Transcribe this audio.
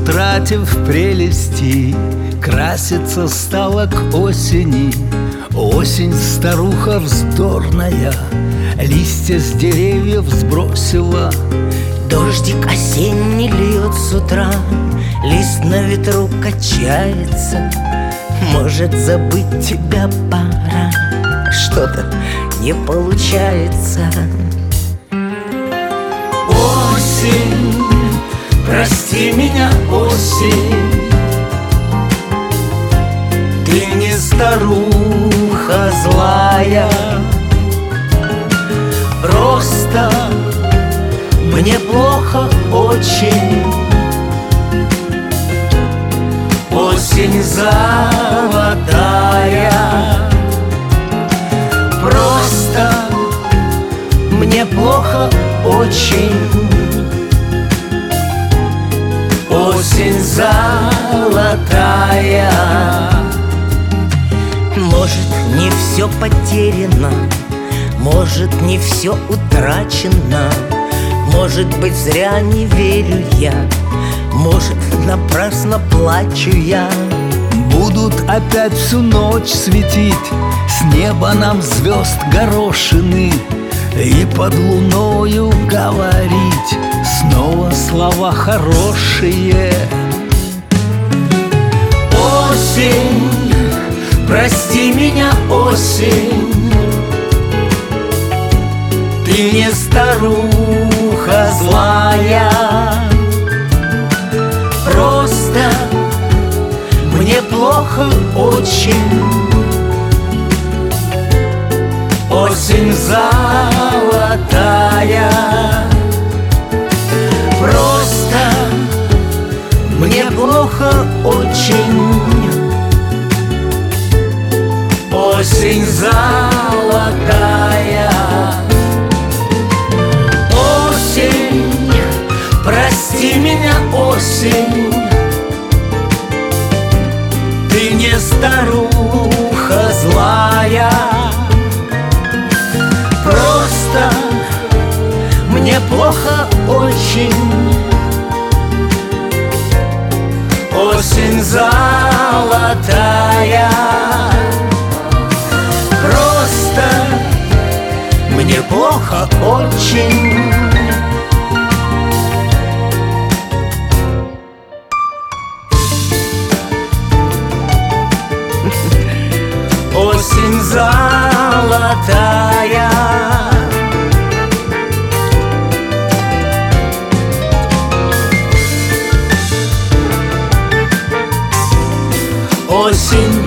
утратив прелести, краситься стала к осени. Осень, старуха вздорная, листья с деревьев сбросила. Дождик осенний льет с утра, лист на ветру качается. Может, забыть тебя пора, что-то не получается. Осень, прости меня, осень, ты не старуха злая, просто мне плохо очень. Осень золотая, просто мне плохо очень. Осень золотая. Может, не все потеряно, может, не все утрачено. Может быть, зря не верю я, может, напрасно плачу я. Будут опять всю ночь светить с неба нам звезд горошины, и под луною говорить снова слова хорошие. Осень, прости меня, осень, ты не старуха злая, просто мне плохо очень. Осень золотая, просто мне плохо очень. Осень золотая. Осень, прости меня, осень, ты не старуха злая, просто мне плохо очень. Осень золотая, просто мне плохо очень. Осень золотая. Осень